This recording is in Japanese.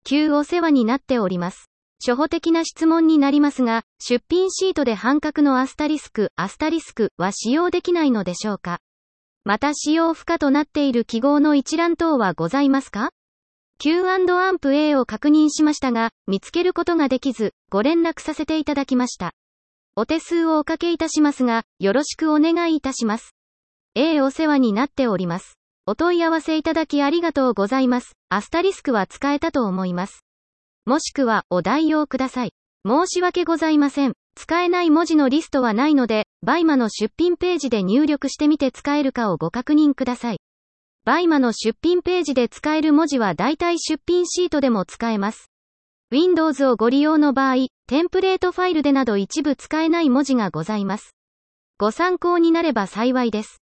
急お世話になっております。初歩的な質問になりますが、出品シートで半角のアスタリスクは使用できないのでしょうか？また使用不可となっている記号の一覧等はございますか？ Q&A を確認しましたが、見つけることができず、ご連絡させていただきました。お手数をおかけいたしますが、よろしくお願いいたします。お世話になっております。お問い合わせいただきありがとうございます。アスタリスクは使えたと思います。もしくは、お代用ください。申し訳ございません。使えない文字のリストはないので、バイマの出品ページで入力してみて使えるかをご確認ください。バイマの出品ページで使える文字は大体出品シートでも使えます。Windows をご利用の場合、テンプレートファイルでなど一部使えない文字がございます。ご参考になれば幸いです。